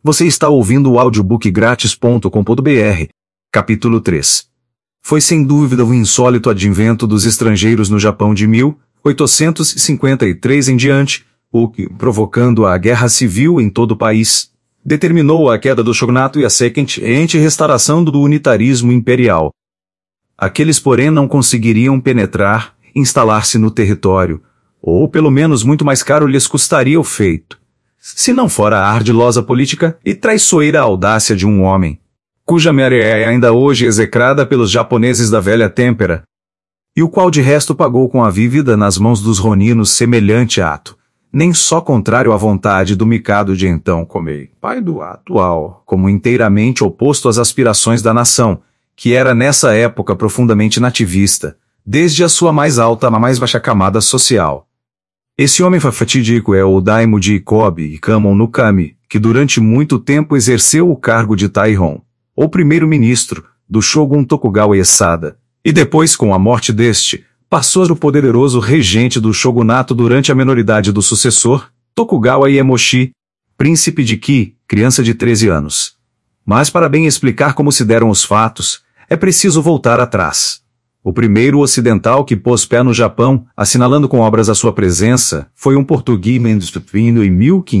Você está ouvindo o audiobookgratis.com.br, capítulo 3. Foi sem dúvida o insólito advento dos estrangeiros no Japão de 1853 em diante, o que, provocando a guerra civil em todo o país, determinou a queda do shogunato e a sequente restauração do unitarismo imperial. Aqueles, porém, não conseguiriam penetrar, instalar-se no território, ou pelo menos muito mais caro lhes custaria o feito, se não fora a ardilosa política e traiçoeira audácia de um homem, cuja mera é ainda hoje execrada pelos japoneses da velha têmpera, e o qual de resto pagou com a vívida nas mãos dos roninos semelhante ato, nem só contrário à vontade do Mikado de então Komei, pai do atual, como inteiramente oposto às aspirações da nação, que era nessa época profundamente nativista, desde a sua mais alta à mais baixa camada social. Esse homem fatídico é o Daimyo de Ikobe Ikamon no Kami, que durante muito tempo exerceu o cargo de Taihon, ou primeiro-ministro, do Shogun Tokugawa Ieyasu, e depois, com a morte deste, passou a ser o poderoso regente do shogunato durante a menoridade do sucessor, Tokugawa Iemochi, príncipe de Ki, criança de 13 anos. Mas para bem explicar como se deram os fatos, é preciso voltar atrás. O primeiro ocidental que pôs pé no Japão, assinalando com obras a sua presença, foi um português vindo em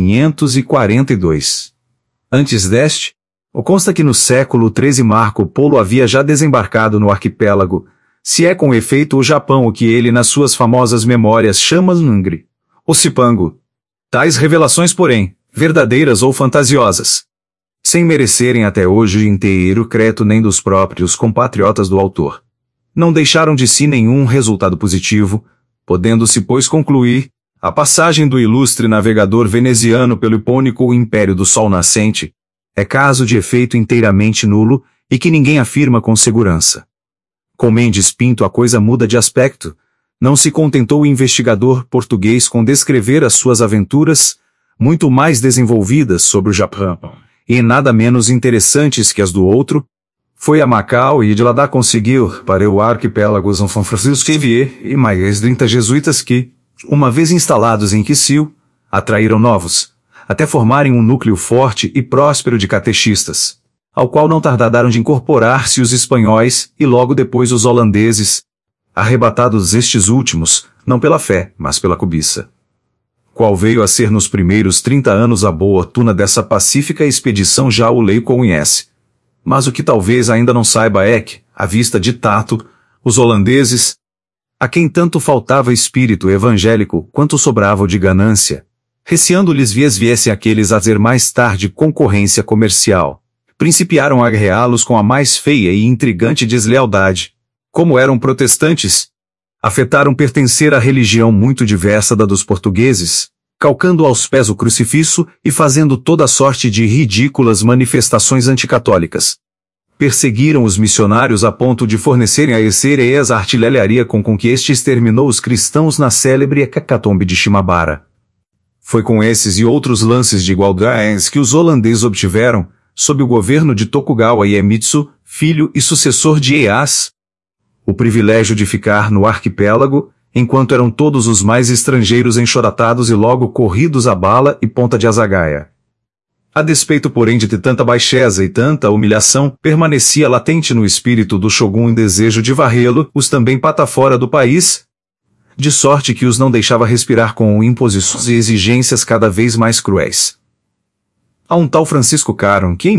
1542. Antes deste, consta que no século XIII Marco Polo havia já desembarcado no arquipélago, se é com efeito o Japão o que ele nas suas famosas memórias chama Ngri, ou Cipango. Tais revelações, porém, verdadeiras ou fantasiosas, sem merecerem até hoje o inteiro crédito nem dos próprios compatriotas do autor, não deixaram de si nenhum resultado positivo, podendo-se, pois, concluir a passagem do ilustre navegador veneziano pelo hipônico Império do Sol Nascente é caso de efeito inteiramente nulo e que ninguém afirma com segurança. Com Mendes Pinto a coisa muda de aspecto. Não se contentou o investigador português com descrever as suas aventuras, muito mais desenvolvidas sobre o Japão, e nada menos interessantes que as do outro, foi a Macau e de lá conseguiu, para o arquipélago São Francisco Xavier e mais 30 jesuítas que, uma vez instalados em Quisil, atraíram novos, até formarem um núcleo forte e próspero de catechistas, ao qual não tardaram de incorporar-se os espanhóis e logo depois os holandeses, arrebatados estes últimos, não pela fé, mas pela cobiça. Qual veio a ser nos primeiros 30 anos a boa tuna dessa pacífica expedição já o lei conhece. Mas o que talvez ainda não saiba é que, à vista de tato, os holandeses, a quem tanto faltava espírito evangélico quanto sobrava o de ganância, receando-lhes viessem aqueles a ter mais tarde concorrência comercial, principiaram a guerreá-los com a mais feia e intrigante deslealdade. Como eram protestantes, afetaram pertencer à religião muito diversa da dos portugueses, calcando aos pés o crucifixo e fazendo toda sorte de ridículas manifestações anticatólicas. Perseguiram os missionários a ponto de fornecerem a Ecereias a artilharia com que este exterminou os cristãos na célebre hecatombe de Shimabara. Foi com esses e outros lances de igualdade que os holandeses obtiveram, sob o governo de Tokugawa Iemitsu, filho e sucessor de Ieyasu, o privilégio de ficar no arquipélago, enquanto eram todos os mais estrangeiros enxoratados e logo corridos a bala e ponta de azagaia. A despeito, porém, de ter tanta baixeza e tanta humilhação, permanecia latente no espírito do Shogun em desejo de varrê-lo-os também pata fora do país, de sorte que os não deixava respirar com imposições e exigências cada vez mais cruéis. Há um tal Francisco Caron que em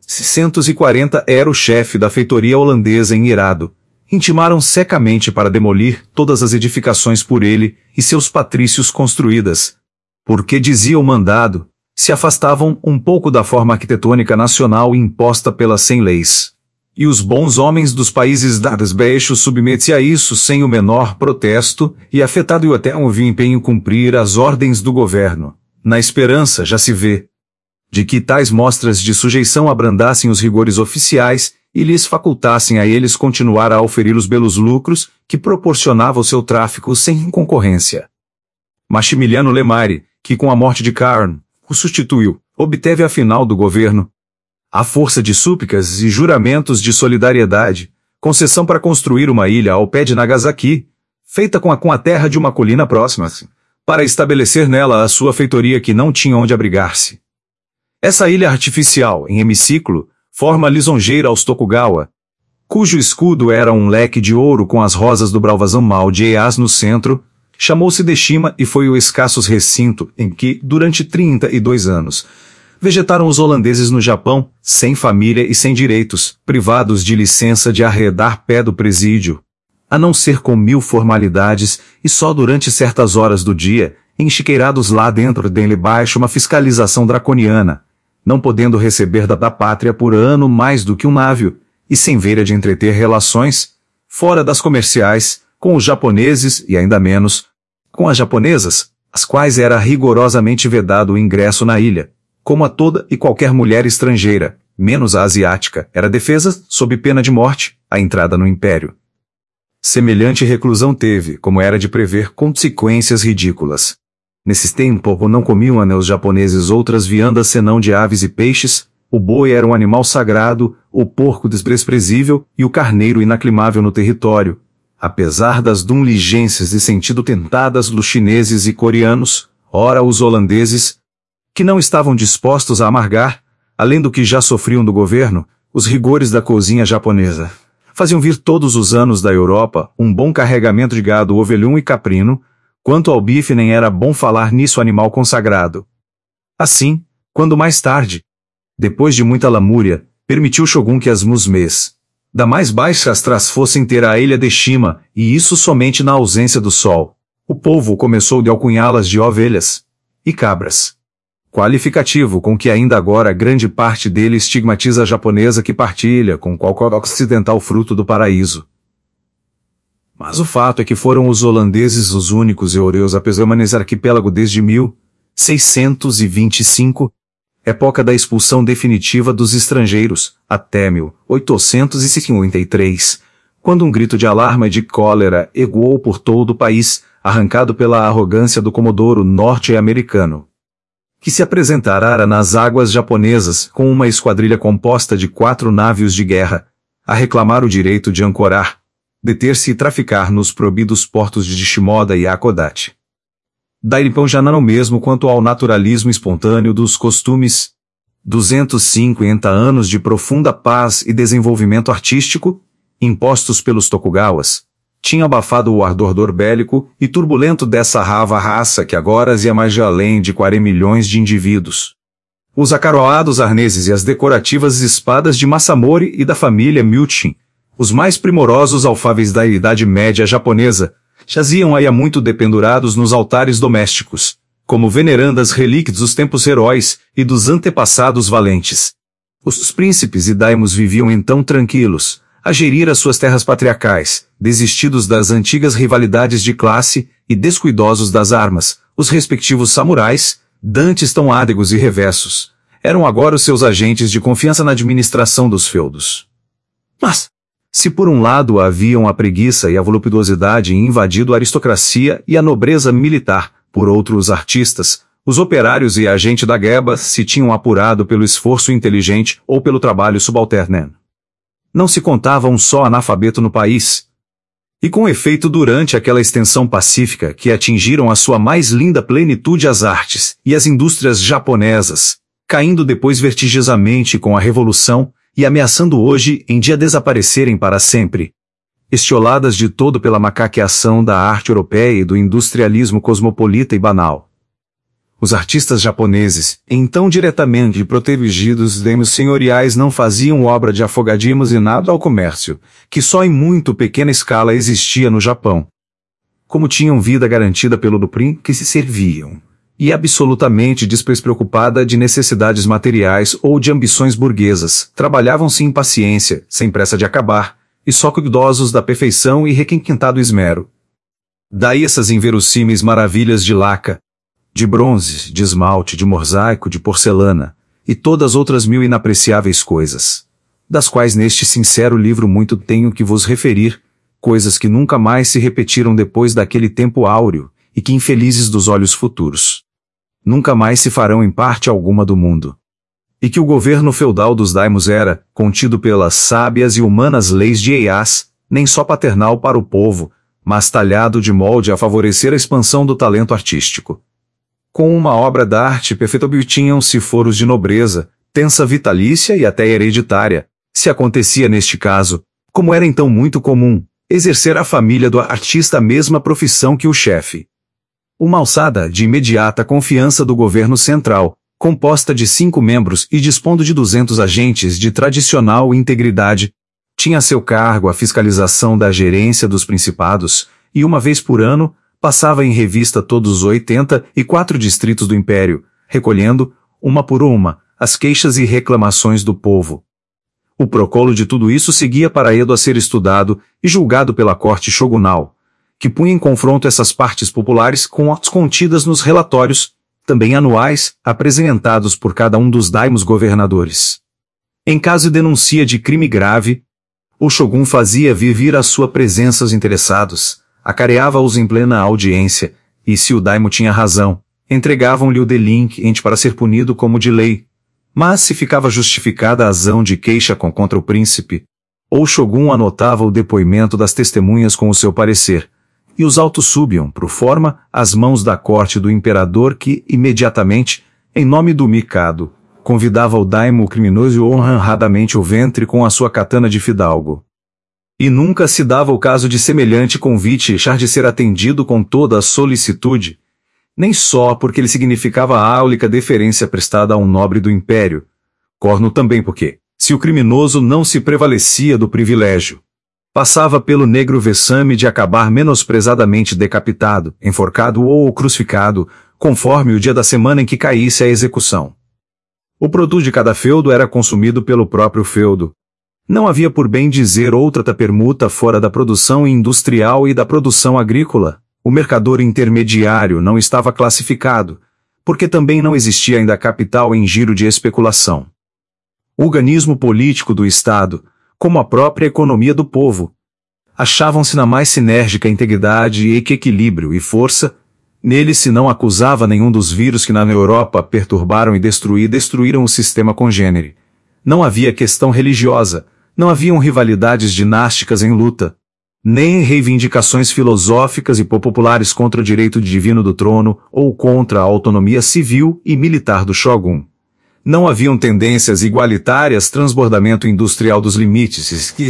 1640 era o chefe da feitoria holandesa em Irado, intimaram secamente para demolir todas as edificações por ele e seus patrícios construídas, porque, dizia o mandado, se afastavam um pouco da forma arquitetônica nacional imposta pelas 100 leis. E os bons homens dos países dados baixos submetem-se a isso sem o menor protesto e afetado e até um empenho cumprir as ordens do governo, na esperança, já se vê, de que tais mostras de sujeição abrandassem os rigores oficiais e lhes facultassem a eles continuar a oferir os belos lucros que proporcionava o seu tráfico sem concorrência. Maximiliano Lemare, que com a morte de Caron, o substituiu, obteve afinal do governo, à força de súplicas e juramentos de solidariedade, concessão para construir uma ilha ao pé de Nagasaki, feita com a terra de uma colina próxima, para estabelecer nela a sua feitoria que não tinha onde abrigar-se. Essa ilha artificial, em hemiciclo, forma lisonjeira aos Tokugawa, cujo escudo era um leque de ouro com as rosas do Bravazan-mal de Eas no centro, chamou-se Deshima e foi o escassos recinto em que, durante 32 anos, vegetaram os holandeses no Japão, sem família e sem direitos, privados de licença de arredar pé do presídio, a não ser com 1000 formalidades e só durante certas horas do dia, enchiqueirados lá dentro debaixo uma fiscalização draconiana, não podendo receber da pátria por ano mais do que um navio, e sem veira de entreter relações, fora das comerciais, com os japoneses e ainda menos, com as japonesas, às quais era rigorosamente vedado o ingresso na ilha, como a toda e qualquer mulher estrangeira, menos a asiática, era defesa, sob pena de morte, a entrada no império. Semelhante reclusão teve, como era de prever, consequências ridículas. Nesses tempos não comiam os japoneses outras viandas senão de aves e peixes, o boi era um animal sagrado, o porco desprezível e o carneiro inaclimável no território. Apesar das dunligências de sentido tentadas dos chineses e coreanos, ora os holandeses, que não estavam dispostos a amargar, além do que já sofriam do governo, os rigores da cozinha japonesa. Faziam vir todos os anos da Europa um bom carregamento de gado ovelhum e caprino, quanto ao bife nem era bom falar nisso animal consagrado. Assim, quando mais tarde, depois de muita lamúria, permitiu Shogun que as musmês da mais baixa astras fossem ter a ilha de Shima, e isso somente na ausência do sol, o povo começou de alcunhá-las de ovelhas e cabras. Qualificativo com que ainda agora grande parte dele estigmatiza a japonesa que partilha com qualquer ocidental fruto do paraíso. Mas o fato é que foram os holandeses os únicos europeus a permanecer arquipélago desde 1625, época da expulsão definitiva dos estrangeiros, até 1853, quando um grito de alarma e de cólera ecoou por todo o país, arrancado pela arrogância do comodoro norte-americano, que se apresentara nas águas japonesas com uma esquadrilha composta de 4 navios de guerra, a reclamar o direito de ancorar, deter-se e traficar nos proibidos portos de Shimoda e Hakodate. Daí então já não mesmo quanto ao naturalismo espontâneo dos costumes. 250 anos de profunda paz e desenvolvimento artístico, impostos pelos Tokugawas, tinham abafado o ardor bélico e turbulento dessa rava raça que agora ia mais de além de 40 milhões de indivíduos. Os acaroados arneses e as decorativas espadas de Masamori e da família Muchin, os mais primorosos alfáveis da Idade Média japonesa, jaziam aí há muito dependurados nos altares domésticos, como venerandas relíquias dos tempos heróis e dos antepassados valentes. Os príncipes e daimos viviam então tranquilos, a gerir as suas terras patriarcais, desistidos das antigas rivalidades de classe e descuidosos das armas. Os respectivos samurais, dantes tão ádegos e reversos, eram agora os seus agentes de confiança na administração dos feudos. Mas, se por um lado haviam a preguiça e a voluptuosidade invadido a aristocracia e a nobreza militar, por outro os artistas, os operários e a gente da guerra se tinham apurado pelo esforço inteligente ou pelo trabalho subalterno. Não se contava um só analfabeto no país. E com efeito durante aquela extensão pacífica que atingiram a sua mais linda plenitude as artes e as indústrias japonesas, caindo depois vertiginosamente com a Revolução, e ameaçando hoje em dia desaparecerem para sempre. Estioladas de todo pela macaqueação da arte europeia e do industrialismo cosmopolita e banal. Os artistas japoneses, então diretamente protegidos dos senhoriais, não faziam obra de afogadimos e nada ao comércio, que só em muito pequena escala existia no Japão. Como tinham vida garantida pelo Duprim que se serviam, e absolutamente despreocupada de necessidades materiais ou de ambições burguesas, trabalhavam sem impaciência, sem pressa de acabar, e só cuidadosos da perfeição e requintado esmero. Daí essas inverossímeis maravilhas de laca, de bronze, de esmalte, de mosaico, de porcelana, e todas outras 1000 inapreciáveis coisas, das quais neste sincero livro muito tenho que vos referir, coisas que nunca mais se repetiram depois daquele tempo áureo, e que infelizes dos olhos futuros nunca mais se farão em parte alguma do mundo. E que o governo feudal dos daimos era, contido pelas sábias e humanas leis de Eas, nem só paternal para o povo, mas talhado de molde a favorecer a expansão do talento artístico. com uma obra da arte perfeita obtinham-se foros de nobreza, tensa vitalícia e até hereditária, se acontecia neste caso, como era então muito comum, exercer a família do artista a mesma profissão que o chefe. Uma alçada de imediata confiança do governo central, composta de 5 membros e dispondo de 200 agentes de tradicional integridade, tinha a seu cargo a fiscalização da gerência dos principados, e uma vez por ano, passava em revista todos os 84 distritos do império, recolhendo, uma por uma, as queixas e reclamações do povo. O procolo de tudo isso seguia para Edo a ser estudado e julgado pela corte shogunal, que punha em confronto essas partes populares com as contidas nos relatórios, também anuais, apresentados por cada um dos daimos governadores. Em caso de denúncia de crime grave, o shogun fazia vir à sua presença os interessados, acareava-os em plena audiência, e se o daimo tinha razão, entregavam-lhe o delinquente para ser punido como de lei. Mas se ficava justificada a ação de queixa contra o príncipe, o shogun anotava o depoimento das testemunhas com o seu parecer, e os autos subiam, pro forma, às mãos da corte do imperador que, imediatamente, em nome do Mikado, convidava o daimo criminoso honradamente o ventre com a sua katana de fidalgo. E nunca se dava o caso de semelhante convite deixar de ser atendido com toda a solicitude, nem só porque ele significava a áulica deferência prestada a um nobre do império, corno também porque, se o criminoso não se prevalecia do privilégio, passava pelo negro vexame de acabar menosprezadamente decapitado, enforcado ou crucificado, conforme o dia da semana em que caísse a execução. O produto de cada feudo era consumido pelo próprio feudo. Não havia por bem dizer outra permuta fora da produção industrial e da produção agrícola. O mercador intermediário não estava classificado, porque também não existia ainda capital em giro de especulação. O organismo político do Estado, como a própria economia do povo, achavam-se na mais sinérgica integridade e equilíbrio e força. Nele se não acusava nenhum dos vírus que na Europa perturbaram e destruíram o sistema congênere. Não havia questão religiosa, não haviam rivalidades dinásticas em luta, nem reivindicações filosóficas e populares contra o direito divino do trono ou contra a autonomia civil e militar do shogun. Não haviam tendências igualitárias, transbordamento industrial dos limites que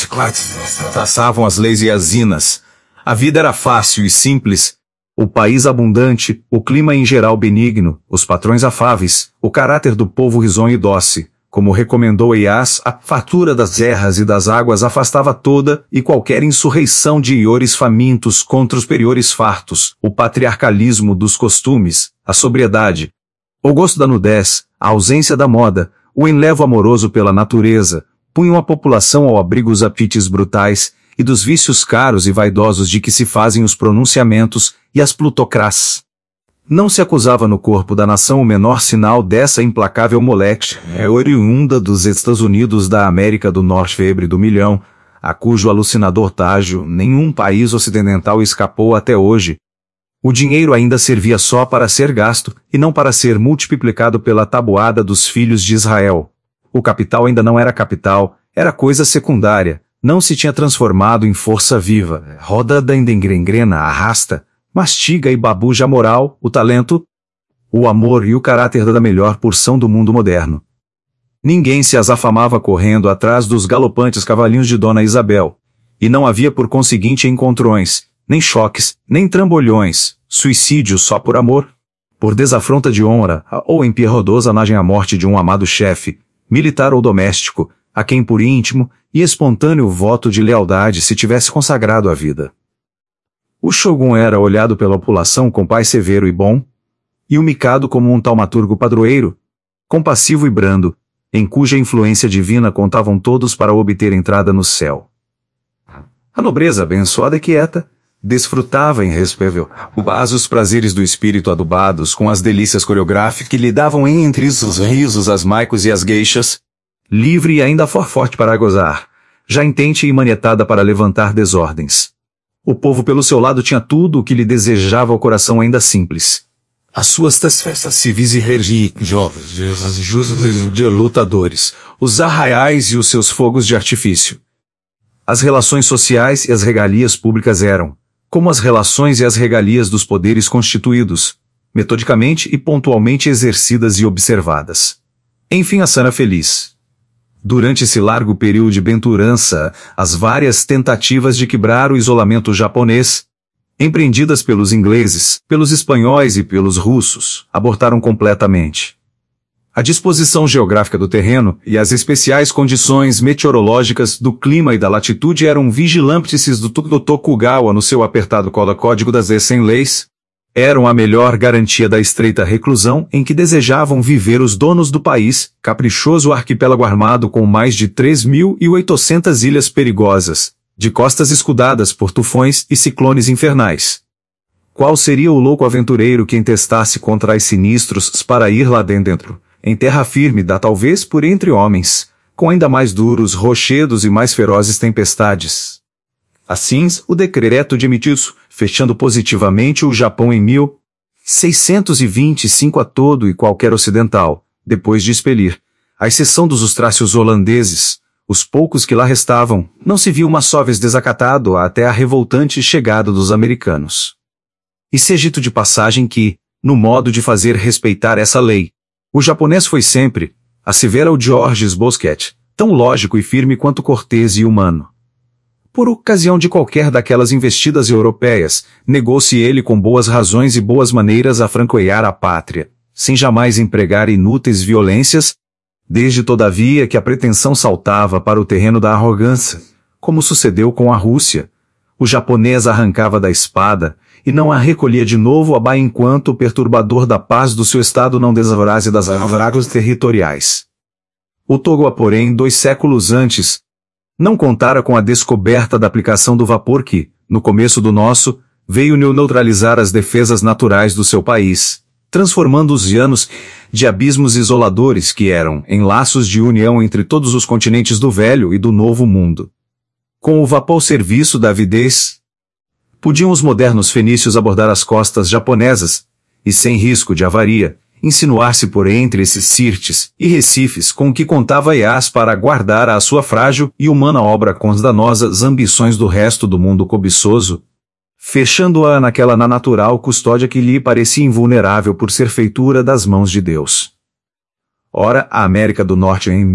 traçavam as leis e as inas. A vida era fácil e simples, o país abundante, o clima em geral benigno, os patrões afáveis, o caráter do povo risonho e doce. Como recomendou Eyas, a fartura das erras e das águas afastava toda e qualquer insurreição de iores famintos contra os superiores fartos, o patriarcalismo dos costumes, a sobriedade, o gosto da nudez, a ausência da moda, o enlevo amoroso pela natureza, punham a população ao abrigo dos apetites brutais e dos vícios caros e vaidosos de que se fazem os pronunciamentos e as plutocracias. Não se acusava no corpo da nação o menor sinal dessa implacável moléstia, oriunda dos Estados Unidos da América do Norte, febre do milhão, a cujo alucinador tágio nenhum país ocidental escapou até hoje. O dinheiro ainda servia só para ser gasto, e não para ser multiplicado pela tabuada dos filhos de Israel. O capital ainda não era capital, era coisa secundária, não se tinha transformado em força viva, roda da engrena, arrasta, mastiga e babuja a moral, o talento, o amor e o caráter da melhor porção do mundo moderno. Ninguém se as afamava correndo atrás dos galopantes cavalinhos de Dona Isabel, e não havia por conseguinte encontrões, nem choques, nem trambolhões, suicídio só por amor, por desafronta de honra, ou empierrodosa nagem à morte de um amado chefe, militar ou doméstico, a quem por íntimo e espontâneo voto de lealdade se tivesse consagrado a vida. O shogun era olhado pela população com pai severo e bom, e o Mikado como um taumaturgo padroeiro, compassivo e brando, em cuja influência divina contavam todos para obter entrada no céu. A nobreza abençoada e quieta, desfrutava em respeitável os prazeres do espírito adubados com as delícias coreográficas que lhe davam entre os risos as maicos e as gueixas, livre e ainda forte para gozar, já intente e manietada para levantar desordens. O povo pelo seu lado tinha tudo o que lhe desejava o coração ainda simples. As suas festas civis e religiosas, de lutadores, os arraiais e os seus fogos de artifício. As relações sociais e as regalias públicas eram, como as relações e as regalias dos poderes constituídos, metodicamente e pontualmente exercidas e observadas. Enfim, a sana feliz. Durante esse largo período de bem-aventurança, as várias tentativas de quebrar o isolamento japonês, empreendidas pelos ingleses, pelos espanhóis e pelos russos, abortaram completamente. A disposição geográfica do terreno e as especiais condições meteorológicas do clima e da latitude eram vigilantes do Tokugawa no seu apertado código das 100 leis, eram a melhor garantia da estreita reclusão em que desejavam viver os donos do país, caprichoso arquipélago armado com mais de 3.800 ilhas perigosas, de costas escudadas por tufões e ciclones infernais. Qual seria o louco aventureiro que entestasse contra os sinistros para ir lá dentro, em terra firme da talvez por entre homens, com ainda mais duros rochedos e mais ferozes tempestades? Assim, o decreto de Emitsu, fechando positivamente o Japão em 1625 a todo e qualquer ocidental, depois de expelir, à exceção dos austrácios holandeses, os poucos que lá restavam, não se viu uma só vez desacatado até a revoltante chegada dos americanos. E seja dito de passagem que, no modo de fazer respeitar essa lei, o japonês foi sempre, assevera o Georges Bosquet, tão lógico e firme quanto cortês e humano. Por ocasião de qualquer daquelas investidas europeias, negou-se ele com boas razões e boas maneiras a franquear a pátria, sem jamais empregar inúteis violências, desde todavia que a pretensão saltava para o terreno da arrogância, como sucedeu com a Rússia. O japonês arrancava da espada, e não a recolhia de novo a baia enquanto o perturbador da paz do seu estado não desavarasse das águas territoriais. O Tokugawa, porém, 2 séculos antes, não contara com a descoberta da aplicação do vapor que, no começo do nosso, veio neutralizar as defesas naturais do seu país, transformando os anos de abismos isoladores que eram em laços de união entre todos os continentes do Velho e do Novo Mundo. Com o vapor ao serviço da avidez, podiam os modernos fenícios abordar as costas japonesas, e sem risco de avaria, insinuar-se por entre esses sirtes e recifes com que contava Iás para guardar a sua frágil e humana obra com as danosas ambições do resto do mundo cobiçoso, fechando-a naquela natural custódia que lhe parecia invulnerável por ser feitura das mãos de Deus. Ora, a América do Norte em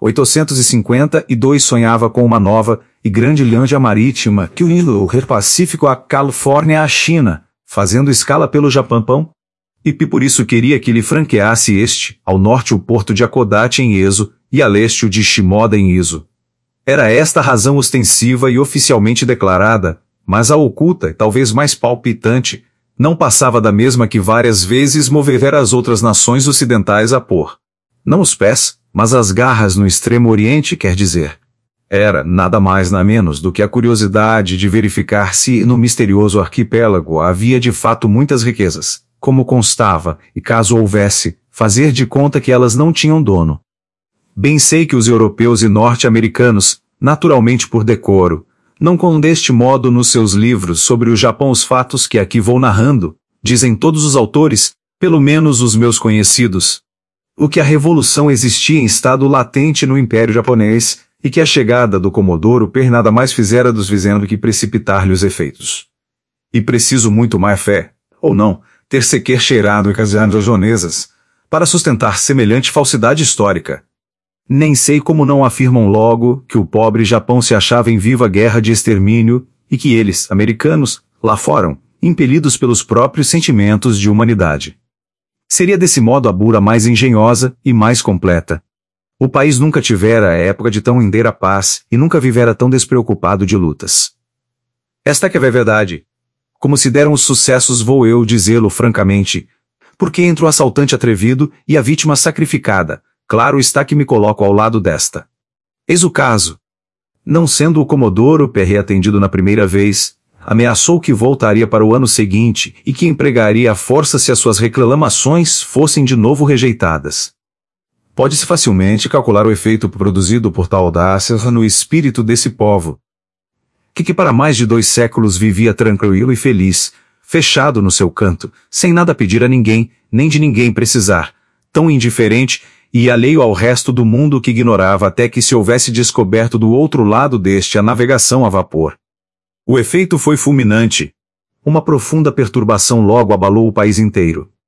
1852 sonhava com uma nova e grande linha marítima que unindo o Rio Pacífico à Califórnia à China, fazendo escala pelo Japão, e por isso queria que lhe franqueasse este, ao norte o porto de Hakodate em Ezo, e a leste o de Shimoda em Izo. Era esta a razão ostensiva e oficialmente declarada, mas a oculta e talvez mais palpitante, não passava da mesma que várias vezes movera as outras nações ocidentais a pôr, não os pés, mas as garras no extremo oriente, quer dizer. Era, nada mais nada menos do que a curiosidade de verificar se no misterioso arquipélago havia de fato muitas riquezas, como constava, e caso houvesse, fazer de conta que elas não tinham dono. Bem sei que os europeus e norte-americanos, naturalmente por decoro, não com deste modo nos seus livros sobre o Japão os fatos que aqui vou narrando, dizem todos os autores, pelo menos os meus conhecidos, o que a revolução existia em estado latente no Império Japonês, e que a chegada do Comodoro Per nada mais fizera dos dizendo que precipitar-lhe os efeitos. E preciso muito mais fé, ou não, ter sequer cheirado em casas japonesas, para sustentar semelhante falsidade histórica. Nem sei como não afirmam logo que o pobre Japão se achava em viva guerra de extermínio, e que eles, americanos, lá foram, impelidos pelos próprios sentimentos de humanidade. Seria desse modo a bula mais engenhosa e mais completa. O país nunca tivera a época de tão inteira paz e nunca vivera tão despreocupado de lutas. Esta que é a verdade. Como se deram os sucessos vou eu dizê-lo francamente, porque entre o assaltante atrevido e a vítima sacrificada, claro está que me coloco ao lado desta. Eis o caso. Não sendo o Comodoro Per atendido na primeira vez, ameaçou que voltaria para o ano seguinte e que empregaria a força se as suas reclamações fossem de novo rejeitadas. Pode-se facilmente calcular o efeito produzido por tal audácia no espírito desse povo, que para mais de 2 séculos vivia tranquilo e feliz, fechado no seu canto, sem nada pedir a ninguém, nem de ninguém precisar, tão indiferente e alheio ao resto do mundo que ignorava até que se houvesse descoberto do outro lado deste a navegação a vapor. O efeito foi fulminante. Uma profunda perturbação logo abalou o país inteiro.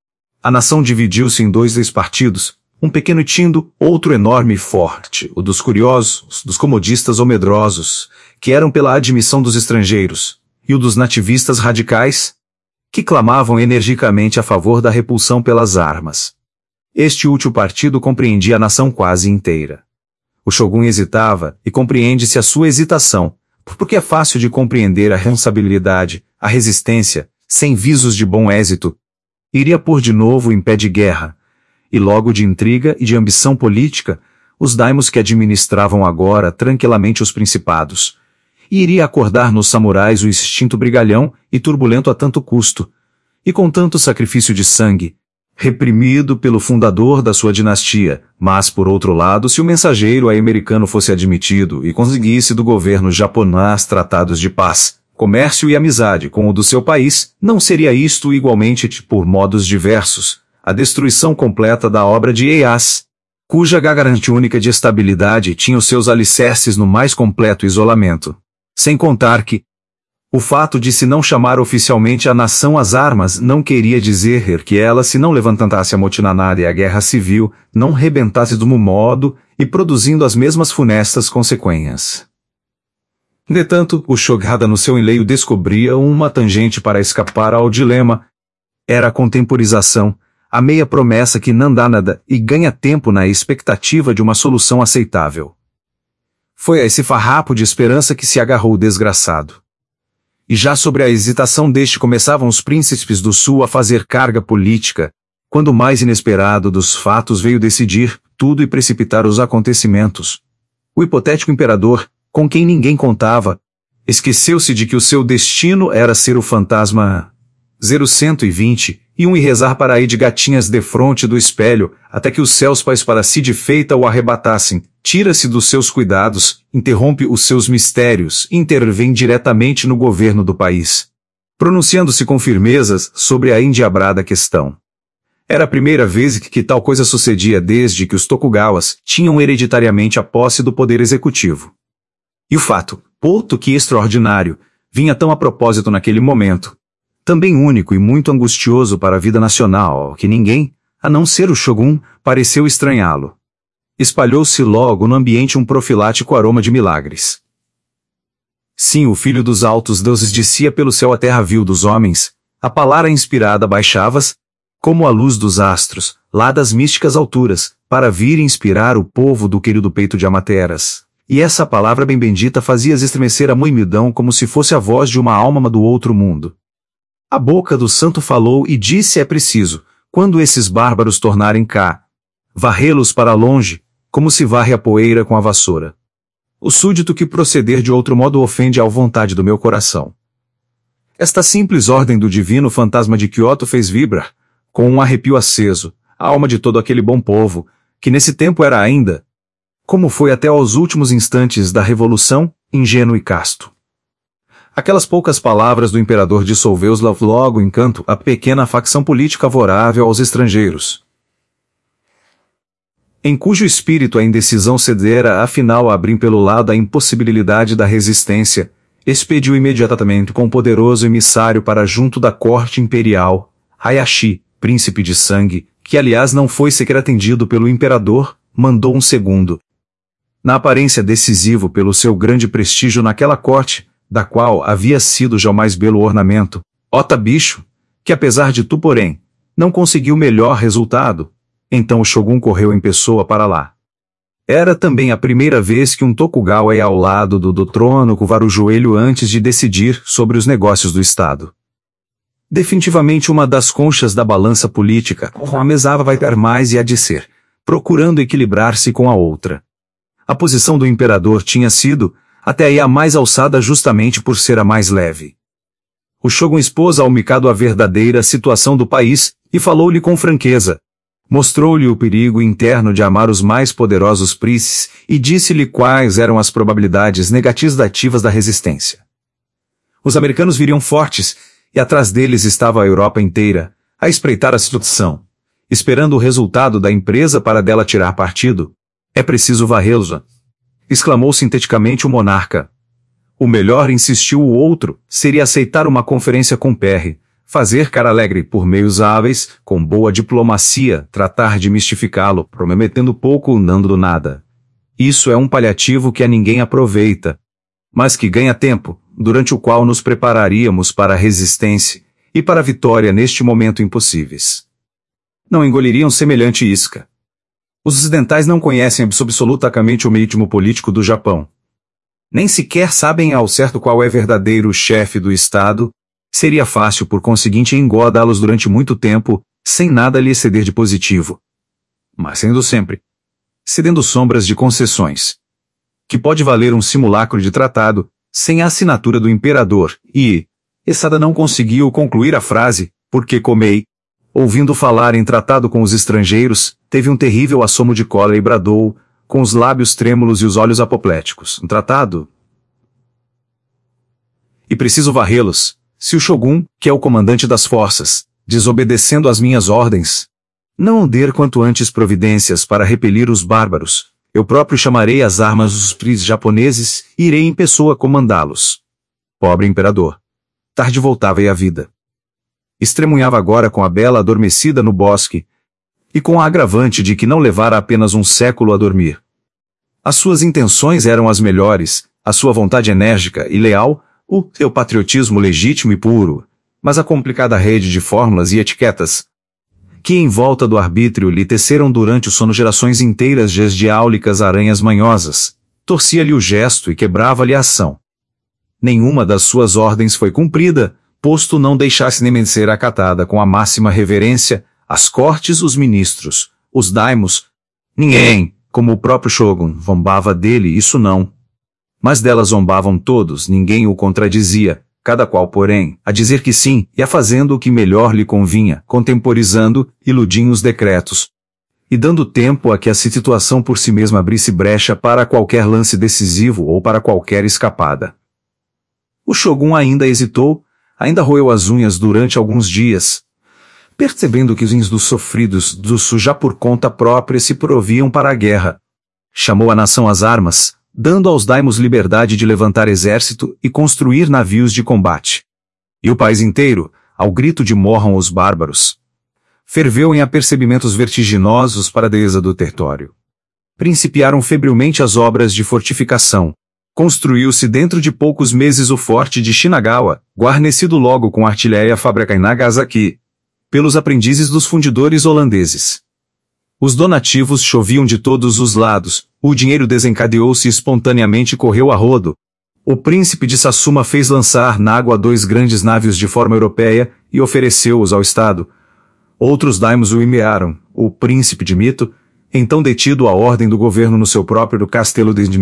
A nação dividiu-se em dois ex-partidos, um pequeno e tindo, outro enorme e forte, o dos curiosos, dos comodistas ou medrosos, que eram pela admissão dos estrangeiros, e o dos nativistas radicais, que clamavam energicamente a favor da repulsão pelas armas. Este último partido compreendia a nação quase inteira. O Shogun hesitava, e compreende-se a sua hesitação, porque é fácil de compreender a responsabilidade, a resistência, sem visos de bom êxito. Iria pôr de novo em pé de guerra, e logo de intriga e de ambição política, os daimos que administravam agora tranquilamente os principados. E iria acordar nos samurais o instinto brigalhão e turbulento a tanto custo, e com tanto sacrifício de sangue, reprimido pelo fundador da sua dinastia, mas por outro lado, se o mensageiro americano fosse admitido e conseguisse do governo japonês tratados de paz, comércio e amizade com o do seu país, não seria isto igualmente, por modos diversos, a destruição completa da obra de Ieyasu, cuja garantia única de estabilidade tinha os seus alicerces no mais completo isolamento. Sem contar que o fato de se não chamar oficialmente a nação às armas não queria dizer que ela se não levantasse a motinanada e a guerra civil, não rebentasse do mesmo modo e produzindo as mesmas funestas consequências. Entretanto, o Shogun no seu enleio descobria uma tangente para escapar ao dilema. Era a contemporização, a meia promessa que não dá nada e ganha tempo na expectativa de uma solução aceitável. Foi a esse farrapo de esperança que se agarrou o desgraçado. E já sobre a hesitação deste começavam os príncipes do sul a fazer carga política, quando o mais inesperado dos fatos veio decidir tudo e precipitar os acontecimentos. O hipotético imperador, com quem ninguém contava, esqueceu-se de que o seu destino era ser o fantasma 0120 e rezar para aí de gatinhas defronte do espelho, até que os céus pais para si de feita o arrebatassem, tira-se dos seus cuidados, interrompe os seus mistérios e intervém diretamente no governo do país, pronunciando-se com firmezas sobre a endiabrada questão. Era a primeira vez que tal coisa sucedia desde que os Tokugawas tinham hereditariamente a posse do poder executivo. E o fato, pouco que extraordinário, vinha tão a propósito naquele momento, também único e muito angustioso para a vida nacional, que ninguém, a não ser o Shogun, pareceu estranhá-lo. Espalhou-se logo no ambiente um profilático aroma de milagres. Sim, o filho dos altos deuses descia pelo céu a terra vil dos homens, a palavra inspirada baixava-se, como a luz dos astros, lá das místicas alturas, para vir inspirar o povo do querido peito de Amateras. E essa palavra bem bendita fazia estremecer a multidão como se fosse a voz de uma alma do outro mundo. A boca do santo falou e disse: é preciso, quando esses bárbaros tornarem cá, varrê-los para longe, como se varre a poeira com a vassoura. O súdito que proceder de outro modo ofende à vontade do meu coração. Esta simples ordem do divino fantasma de Kyoto fez vibrar, com um arrepio aceso, a alma de todo aquele bom povo, que nesse tempo era ainda, como foi até aos últimos instantes da Revolução, ingênuo e casto. Aquelas poucas palavras do imperador dissolveu logo em canto a pequena facção política favorável aos estrangeiros, em cujo espírito a indecisão cedera afinal a abrir pelo lado a impossibilidade da resistência, expediu imediatamente com um poderoso emissário para junto da corte imperial, Hayashi, príncipe de sangue, que aliás não foi sequer atendido pelo imperador, mandou um segundo. Na aparência decisivo pelo seu grande prestígio naquela corte, da qual havia sido já o mais belo ornamento, Ota bicho, que apesar de tu porém, não conseguiu melhor resultado, então o Shogun correu em pessoa para lá. Era também a primeira vez que um Tokugawa ia ao lado do trono curvar o joelho antes de decidir sobre os negócios do Estado. Definitivamente uma das conchas da balança política, a mesava vai ter mais e há de ser, procurando equilibrar-se com a outra. A posição do imperador tinha sido, até aí a mais alçada justamente por ser a mais leve. O Shogun expôs ao Mikado a verdadeira situação do país, e falou-lhe com franqueza. Mostrou-lhe o perigo interno de amar os mais poderosos príncipes, e disse-lhe quais eram as probabilidades negativas da resistência. Os americanos viriam fortes, e atrás deles estava a Europa inteira, a espreitar a situação, esperando o resultado da empresa para dela tirar partido. É preciso varrê-los, exclamou sinteticamente o monarca. O melhor, insistiu o outro, seria aceitar uma conferência com Perry, fazer cara alegre por meios hábeis, com boa diplomacia, tratar de mistificá-lo, prometendo pouco, dando nada. Isso é um paliativo que a ninguém aproveita, mas que ganha tempo, durante o qual nos prepararíamos para a resistência e para a vitória neste momento impossíveis. Não engoliriam semelhante isca. Os ocidentais não conhecem absolutamente o ritmo político do Japão. Nem sequer sabem ao certo qual é verdadeiro chefe do Estado. Seria fácil, por conseguinte, engodá-los durante muito tempo, sem nada lhe ceder de positivo. Mas sendo sempre, cedendo sombras de concessões, que pode valer um simulacro de tratado, sem a assinatura do imperador, e Esada não conseguiu concluir a frase, porque Komei, ouvindo falar em tratado com os estrangeiros, teve um terrível assomo de cólera e bradou, com os lábios trêmulos e os olhos apopléticos: um tratado? E preciso varrê-los, se o Shogun, que é o comandante das forças, desobedecendo às minhas ordens, não der quanto antes providências para repelir os bárbaros, eu próprio chamarei às armas os príncipes japoneses e irei em pessoa comandá-los. Pobre imperador. Tarde voltava-lhe a vida. Estremunhava agora com a bela adormecida no bosque, e com a agravante de que não levara apenas um século a dormir. As suas intenções eram as melhores, a sua vontade enérgica e leal, o seu patriotismo legítimo e puro, mas a complicada rede de fórmulas e etiquetas, que em volta do arbítrio lhe teceram durante o sono gerações inteiras de áulicas aranhas manhosas, torcia-lhe o gesto e quebrava-lhe a ação. Nenhuma das suas ordens foi cumprida, posto não deixasse nem ser acatada com a máxima reverência, as cortes, os ministros, os daimos. Ninguém, como o próprio Shogun, zombava dele, isso não. Mas delas zombavam todos, ninguém o contradizia, cada qual, porém, a dizer que sim, e a fazendo o que melhor lhe convinha, contemporizando, iludindo os decretos, e dando tempo a que a situação por si mesma abrisse brecha para qualquer lance decisivo ou para qualquer escapada. O Shogun ainda hesitou, ainda roeu as unhas durante alguns dias, percebendo que os índios sofridos do sul já por conta própria se proviam para a guerra. Chamou a nação às armas, dando aos daimos liberdade de levantar exército e construir navios de combate. E o país inteiro, ao grito de morram os bárbaros, ferveu em apercebimentos vertiginosos para a defesa do território. Principiaram febrilmente as obras de fortificação. Construiu-se dentro de poucos meses o forte de Shinagawa, guarnecido logo com artilharia fabricada em Nagasaki, pelos aprendizes dos fundidores holandeses. Os donativos choviam de todos os lados, o dinheiro desencadeou-se espontaneamente e correu a rodo. O príncipe de Satsuma fez lançar na água 2 grandes navios de forma europeia e ofereceu-os ao Estado. Outros daimos o enviaram, o príncipe de Mito, então detido à ordem do governo no seu próprio castelo desde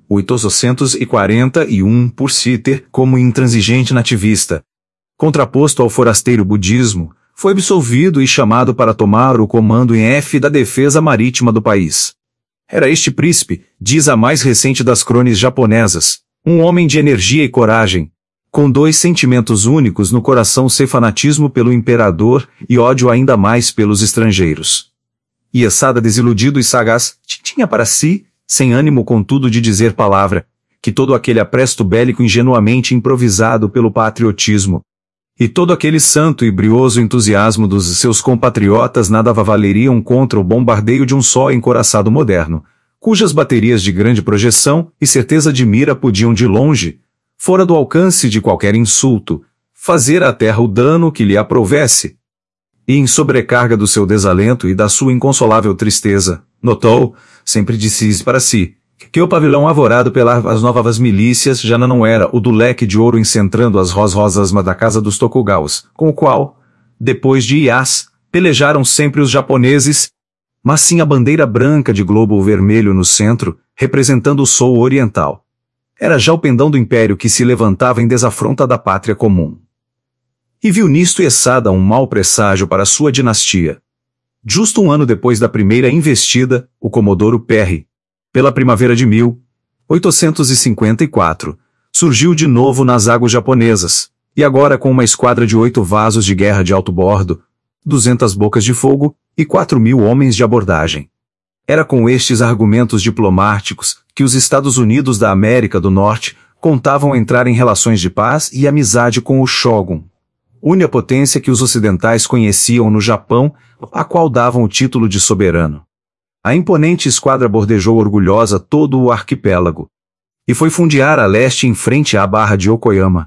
1841 por se ter como intransigente nativista, contraposto ao forasteiro budismo, foi absolvido e chamado para tomar o comando em da defesa marítima do país. Era este príncipe, diz a mais recente das crônicas japonesas, um homem de energia e coragem, com 2 sentimentos únicos no coração: seu fanatismo pelo imperador e ódio ainda mais pelos estrangeiros. E Esada, desiludido e sagaz, tinha para si, sem ânimo contudo de dizer palavra, que todo aquele apresto bélico ingenuamente improvisado pelo patriotismo, e todo aquele santo e brioso entusiasmo dos seus compatriotas nada valeriam contra o bombardeio de um só encouraçado moderno, cujas baterias de grande projeção e certeza de mira podiam de longe, fora do alcance de qualquer insulto, fazer à terra o dano que lhe aprovesse. E em sobrecarga do seu desalento e da sua inconsolável tristeza, notou, sempre disse para si, que o pavilhão avorado pelas novas milícias já não era o do leque de ouro encentrando as rosas da casa dos Tokugawas, com o qual, depois de Ieyasu, pelejaram sempre os japoneses, mas sim a bandeira branca de globo vermelho no centro, representando o sul oriental. Era já o pendão do império que se levantava em desafronta da pátria comum. E viu nisto Esada um mau presságio para sua dinastia. Justo um ano depois da primeira investida, o Comodoro Perry, pela primavera de 1854, surgiu de novo nas águas japonesas, e agora com uma esquadra de 8 vasos de guerra de alto bordo, 200 bocas de fogo e 4.000 homens de abordagem. Era com estes argumentos diplomáticos que os Estados Unidos da América do Norte contavam entrar em relações de paz e amizade com o Shogun. única potência que os ocidentais conheciam no Japão, a qual davam o título de soberano. A imponente esquadra bordejou orgulhosa todo o arquipélago, e foi fundear a leste em frente à barra de Yokoyama.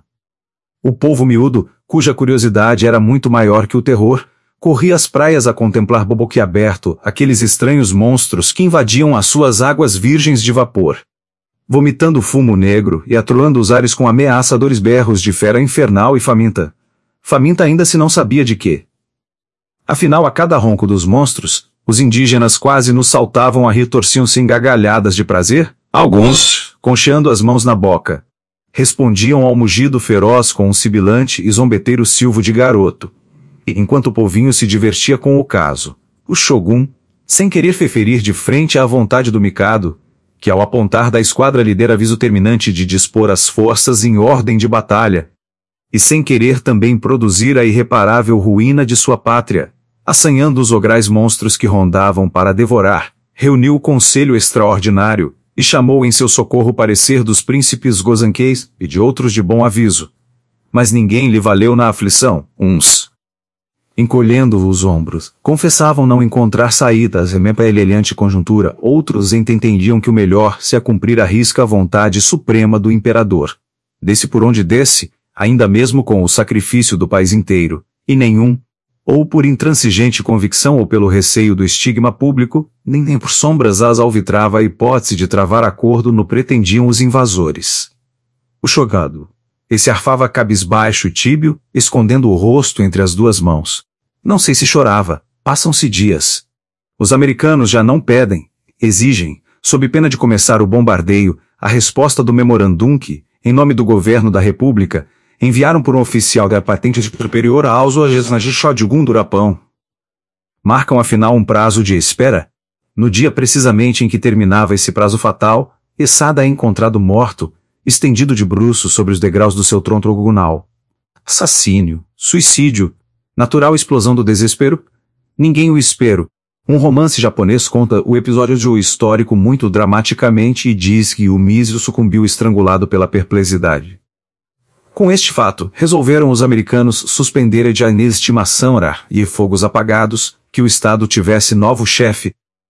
O povo miúdo, cuja curiosidade era muito maior que o terror, corria às praias a contemplar boquiaberto aqueles estranhos monstros que invadiam as suas águas virgens de vapor, vomitando fumo negro e atolando os ares com ameaçadores berros de fera infernal e faminta. Faminta ainda se não sabia de quê. Afinal, a cada ronco dos monstros, os indígenas quase nos saltavam a rir, torciam-se em gargalhadas de prazer, alguns, concheando as mãos na boca, respondiam ao mugido feroz com um sibilante e zombeteiro silvo de garoto. E enquanto o povinho se divertia com o caso, o shogun, sem querer ferir de frente à vontade do Mikado, que ao apontar da esquadra lhe dera aviso terminante de dispor as forças em ordem de batalha, e sem querer também produzir a irreparável ruína de sua pátria, assanhando os ograis monstros que rondavam para devorar, reuniu o conselho extraordinário, e chamou em seu socorro o parecer dos príncipes Gozankeis e de outros de bom aviso. Mas ninguém lhe valeu na aflição, uns, encolhendo os ombros, confessavam não encontrar saídas em semelhante conjuntura, outros entendiam que o melhor se a cumprir a risca a vontade suprema do imperador. Desse por onde desse, ainda mesmo com o sacrifício do país inteiro, e nenhum, ou por intransigente convicção ou pelo receio do estigma público, nem por sombras as alvitrava a hipótese de travar acordo no pretendiam os invasores. O chogado, esse arfava cabisbaixo e tíbio, escondendo o rosto entre as duas mãos. Não sei se chorava, passam-se dias. Os americanos já não pedem, exigem, sob pena de começar o bombardeio, a resposta do memorandum que, em nome do governo da República, enviaram por um oficial da patente superior aos Ojes de Shogun do Japão. Marcam afinal um prazo de espera. No dia precisamente em que terminava esse prazo fatal, Esada é encontrado morto, estendido de bruços sobre os degraus do seu trono trogonal. Assassínio, suicídio, natural explosão do desespero? Ninguém o espero. Um romance japonês conta o episódio de um histórico muito dramaticamente e diz que o mísero sucumbiu estrangulado pela perplexidade. Com este fato, resolveram os americanos suspender a estimação e fogos apagados, que o Estado tivesse novo chefe.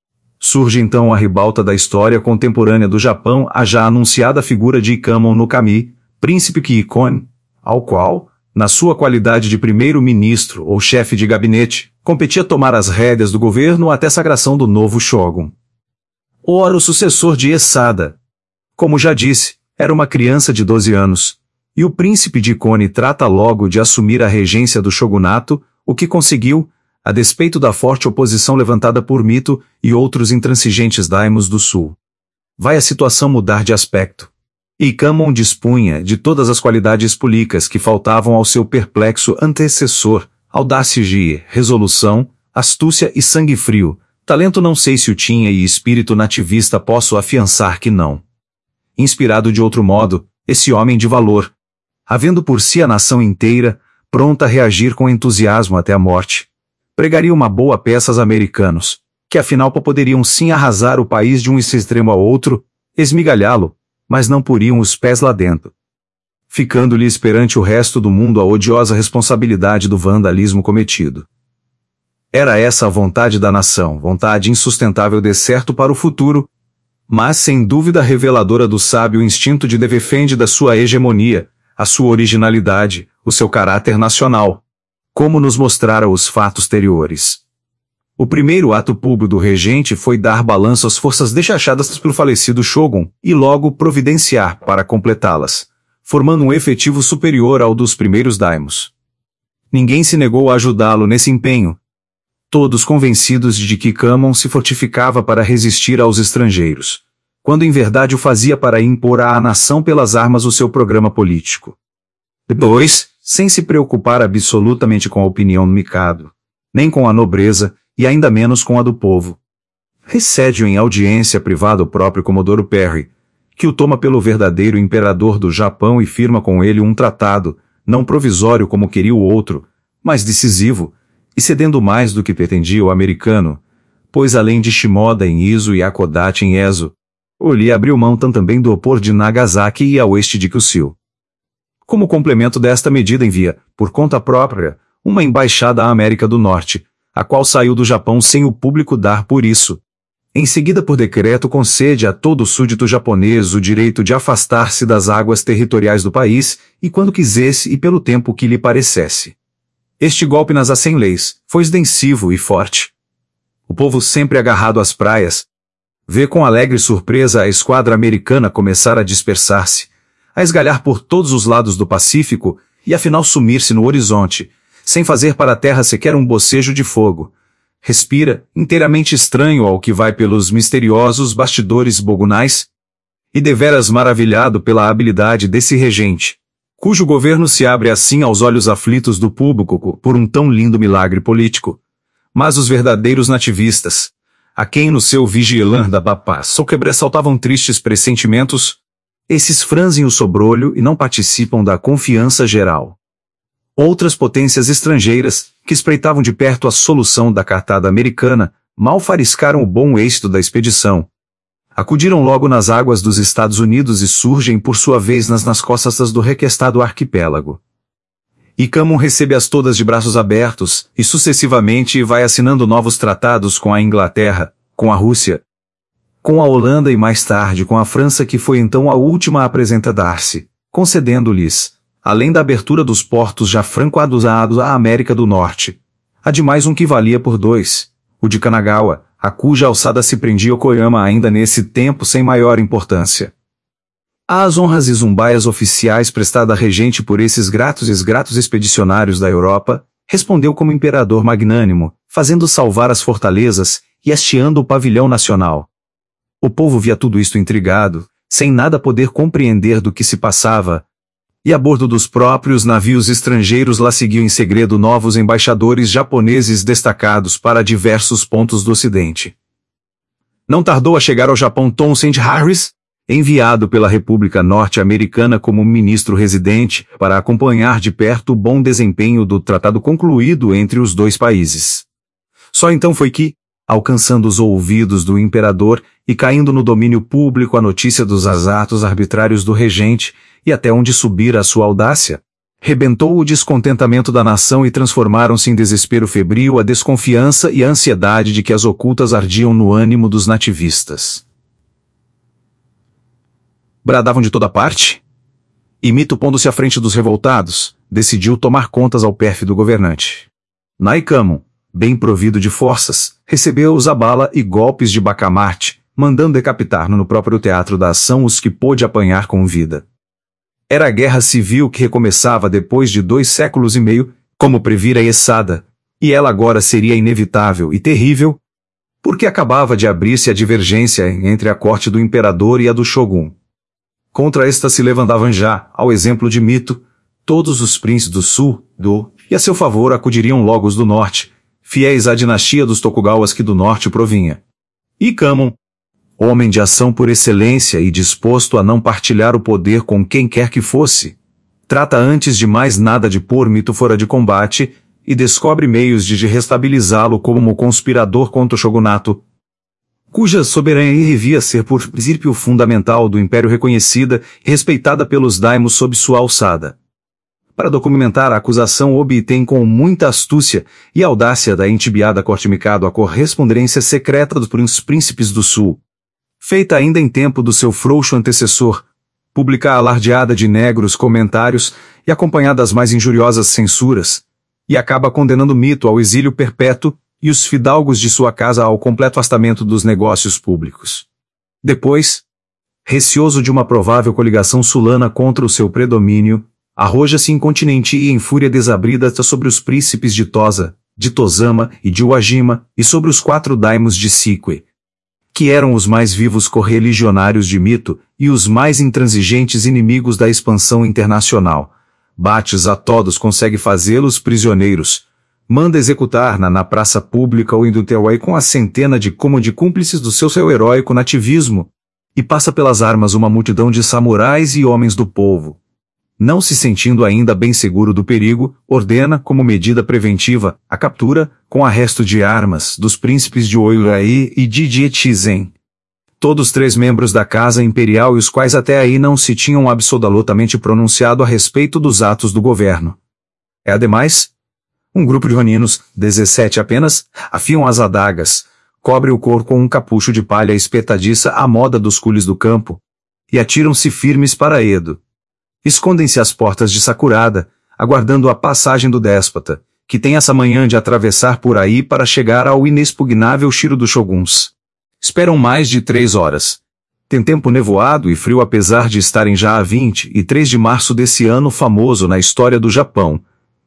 Surge então a ribalta da história contemporânea do Japão, a já anunciada figura de Ikamon no Kami, príncipe Kihikone, ao qual, na sua qualidade de primeiro-ministro ou chefe de gabinete, competia tomar as rédeas do governo até a sagração do novo shogun. Ora, o sucessor de Esada, como já disse, era uma criança de 12 anos, e o príncipe de Ikone trata logo de assumir a regência do shogunato, o que conseguiu, a despeito da forte oposição levantada por Mito e outros intransigentes daimos do sul. Vai a situação mudar de aspecto. Ikamon dispunha de todas as qualidades políticas que faltavam ao seu perplexo antecessor, audácia de resolução, astúcia e sangue frio. Talento não sei se o tinha e espírito nativista posso afiançar que não. Inspirado de outro modo, esse homem de valor, havendo por si a nação inteira, pronta a reagir com entusiasmo até a morte, pregaria uma boa peça aos americanos, que afinal poderiam sim arrasar o país de um extremo a outro, esmigalhá-lo, mas não poriam os pés lá dentro. Ficando-lhes perante o resto do mundo a odiosa responsabilidade do vandalismo cometido. Era essa a vontade da nação, vontade insustentável de certo para o futuro, mas sem dúvida reveladora do sábio instinto de defende da sua hegemonia, a sua originalidade, o seu caráter nacional, como nos mostrara os fatos anteriores. O primeiro ato público do regente foi dar balanço às forças deixadas pelo falecido shogun e logo providenciar para completá-las, formando um efetivo superior ao dos primeiros daimos. Ninguém se negou a ajudá-lo nesse empenho, todos convencidos de que Ikamon se fortificava para resistir aos estrangeiros, quando em verdade o fazia para impor à nação pelas armas o seu programa político. Depois, sem se preocupar absolutamente com a opinião do Mikado, nem com a nobreza, e ainda menos com a do povo. Recebe-o em audiência privada o próprio Comodoro Perry, que o toma pelo verdadeiro imperador do Japão e firma com ele um tratado, não provisório como queria o outro, mas decisivo, e cedendo mais do que pretendia o americano, pois além de Shimoda em Izu e Hakodate em Ezo, Oli abriu mão também do opor de Nagasaki e a oeste de Kyushu. Como complemento desta medida envia, por conta própria, uma embaixada à América do Norte, a qual saiu do Japão sem o público dar por isso. Em seguida, por decreto, concede a todo súdito japonês o direito de afastar-se das águas territoriais do país, e quando quisesse e pelo tempo que lhe parecesse. Este golpe nas assembleias foi extensivo e forte. O povo sempre agarrado às praias vê com alegre surpresa a esquadra americana começar a dispersar-se, a esgalhar por todos os lados do Pacífico e afinal sumir-se no horizonte, sem fazer para a terra sequer um bocejo de fogo. Respira, inteiramente estranho ao que vai pelos misteriosos bastidores bogunais, e deveras maravilhado pela habilidade desse regente, cujo governo se abre assim aos olhos aflitos do público por um tão lindo milagre político. Mas os verdadeiros nativistas, a quem no seu vigilan da paz sobressaltavam tristes pressentimentos, esses franzem o sobrolho e não participam da confiança geral. Outras potências estrangeiras, que espreitavam de perto a solução da cartada americana, mal fariscaram o bom êxito da expedição. Acudiram logo nas águas dos Estados Unidos e surgem por sua vez nas costas do requestado arquipélago. E Camon recebe-as todas de braços abertos, e sucessivamente vai assinando novos tratados com a Inglaterra, com a Rússia, com a Holanda e mais tarde com a França, que foi então a última a apresentar-se, concedendo-lhes, além da abertura dos portos já franco-aduzados à América do Norte, ademais um que valia por 2, o de Kanagawa, a cuja alçada se prendia Yokoyama ainda nesse tempo sem maior importância. Às honras e zumbaias oficiais prestadas à regente por esses gratos e esgratos expedicionários da Europa, respondeu como imperador magnânimo, fazendo salvar as fortalezas e hasteando o pavilhão nacional. O povo via tudo isto intrigado, sem nada poder compreender do que se passava, e a bordo dos próprios navios estrangeiros lá seguiam em segredo novos embaixadores japoneses destacados para diversos pontos do Ocidente. Não tardou a chegar ao Japão Tom St. Harris, enviado pela República Norte-Americana como ministro residente para acompanhar de perto o bom desempenho do tratado concluído entre os dois países. Só então foi que, alcançando os ouvidos do imperador e caindo no domínio público a notícia dos atos arbitrários do regente, e até onde subira a sua audácia, rebentou o descontentamento da nação e transformaram-se em desespero febril a desconfiança e a ansiedade de que as ocultas ardiam no ânimo dos nativistas. Bradavam de toda parte? E Mito, pondo-se à frente dos revoltados, decidiu tomar contas ao pérfido governante. Naicamon, bem provido de forças, recebeu-os a bala e golpes de bacamarte, mandando decapitar no próprio teatro da ação os que pôde apanhar com vida. Era a guerra civil que recomeçava depois de 2 séculos e meio, como previra Esada, e ela agora seria inevitável e terrível, porque acabava de abrir-se a divergência entre a corte do imperador e a do shogun. Contra esta se levantavam já, ao exemplo de Mito, todos os príncipes do sul, e a seu favor acudiriam logo os do norte, fiéis à dinastia dos Tokugawas que do norte provinha. E Camon, homem de ação por excelência e disposto a não partilhar o poder com quem quer que fosse, trata antes de mais nada de pôr Mito fora de combate e descobre meios de restabilizá-lo como conspirador contra o shogunato, cuja soberania devia ser por princípio fundamental do império reconhecida e respeitada pelos daimos sob sua alçada. Para documentar a acusação obtém com muita astúcia e audácia da entibiada corte Mikado a correspondência secreta dos príncipes do sul, feita ainda em tempo do seu frouxo antecessor, pública alardeada de negros comentários e acompanhada das mais injuriosas censuras, e acaba condenando Mito ao exílio perpétuo e os fidalgos de sua casa ao completo afastamento dos negócios públicos. Depois, receoso de uma provável coligação sulana contra o seu predomínio, arroja-se incontinente e em fúria desabrida sobre os príncipes de Tosa, de Tozama e de Uajima e sobre os 4 daimos de Sikue, que eram os mais vivos correligionários de Mito e os mais intransigentes inimigos da expansão internacional. Bates a todos, consegue fazê-los prisioneiros, manda executar na praça pública o Induteuai com a centena de cúmplices do seu heróico nativismo, e passa pelas armas uma multidão de samurais e homens do povo. Não se sentindo ainda bem seguro do perigo, ordena, como medida preventiva, a captura, com arresto de armas, dos príncipes de Oirai e de Jiechizen. todos 3 membros da Casa Imperial e os quais até aí não se tinham absolutamente pronunciado a respeito dos atos do governo. Ademais, um grupo de roninos, 17 apenas, afiam as adagas, cobre o corpo com um capucho de palha espetadiça à moda dos cules do campo, e atiram-se firmes para Edo. Escondem-se às portas de Sakurada, aguardando a passagem do déspota, que tem essa manhã de atravessar por aí para chegar ao inexpugnável Shiro dos Shoguns. Esperam mais de 3 horas. Tem tempo nevoado e frio apesar de estarem já a 23 de março desse ano famoso na história do Japão,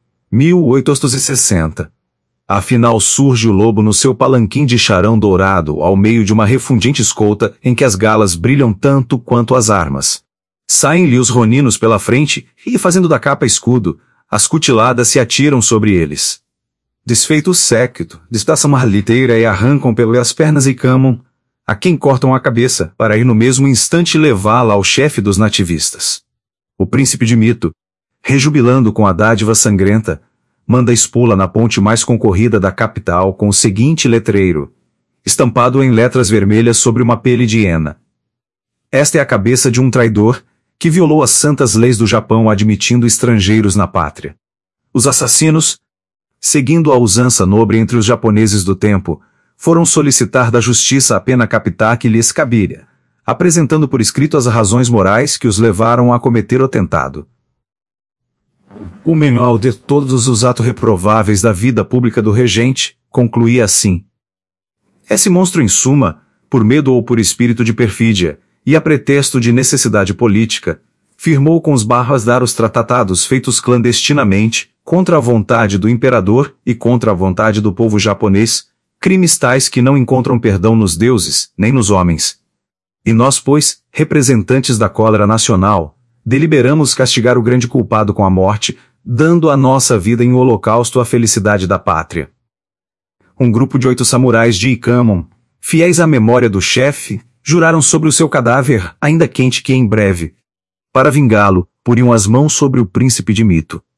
1860. Afinal surge o lobo no seu palanquim de charão dourado ao meio de uma refundente escolta em que as galas brilham tanto quanto as armas. Saem-lhe os roninos pela frente e, fazendo da capa escudo, as cutiladas se atiram sobre eles. Desfeito o séquito, despedaçam a liteira e arrancam pelas pernas e camam, a quem cortam a cabeça, para ir no mesmo instante levá-la ao chefe dos nativistas. O príncipe de Mito, rejubilando com a dádiva sangrenta, manda expô-la na ponte mais concorrida da capital com o seguinte letreiro, estampado em letras vermelhas sobre uma pele de hiena. Esta é a cabeça de um traidor, que violou as santas leis do Japão admitindo estrangeiros na pátria. Os assassinos, seguindo a usança nobre entre os japoneses do tempo, foram solicitar da justiça a pena capital que lhes cabia, apresentando por escrito as razões morais que os levaram a cometer o atentado. O menor de todos os atos reprováveis da vida pública do regente, concluía assim. Esse monstro, em suma, por medo ou por espírito de perfídia, e a pretexto de necessidade política, firmou com os barras dar os tratados feitos clandestinamente, contra a vontade do imperador e contra a vontade do povo japonês, crimes tais que não encontram perdão nos deuses, nem nos homens. E nós, pois, representantes da cólera nacional, deliberamos castigar o grande culpado com a morte, dando a nossa vida em holocausto à felicidade da pátria. Um grupo de 8 samurais de Ikamon, fiéis à memória do chefe, juraram sobre o seu cadáver, ainda quente que em breve, para vingá-lo, poriam as mãos sobre o príncipe de Mito.